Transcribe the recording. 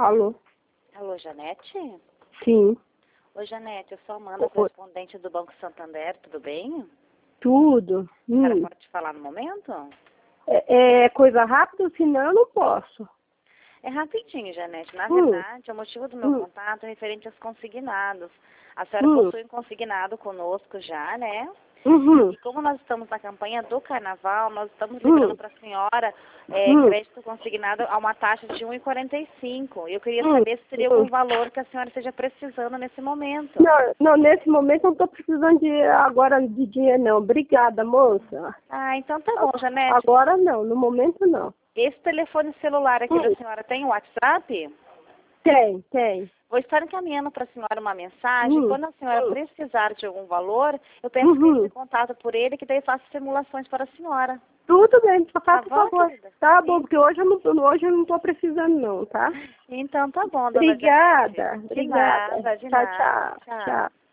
Alô? Alô, Janete? Sim. Oi, Janete, eu sou a Amanda, correspondente do Banco Santander, tudo bem? Tudo. A senhora pode te falar no momento? É coisa rápida, senão eu não posso. É rapidinho, Janete. Na verdade, o motivo do meu contato é referente aos consignados. A senhora possui um consignado conosco já, né? E como nós estamos na campanha do Carnaval, nós estamos liberando para a senhora crédito consignado a uma taxa de 1,45. Eu queria saber se teria algum valor que a senhora esteja precisando nesse momento. Não, nesse momento eu não estou precisando agora de dinheiro, não. Obrigada, moça. Ah, então tá bom, Janete. Agora não, no momento não. Esse telefone celular aqui da senhora tem o WhatsApp? Tem. Vou estar encaminhando para a senhora uma mensagem. Quando a senhora precisar de algum valor, eu peço que entre em contato por ele, que daí eu faço simulações para a senhora. Tudo bem, só Tá por bom, favor. querida? Tá bom, porque hoje eu não estou precisando não, tá? Então tá bom, dona Obrigada. Janete. De nada, de Tchau, nada. tchau.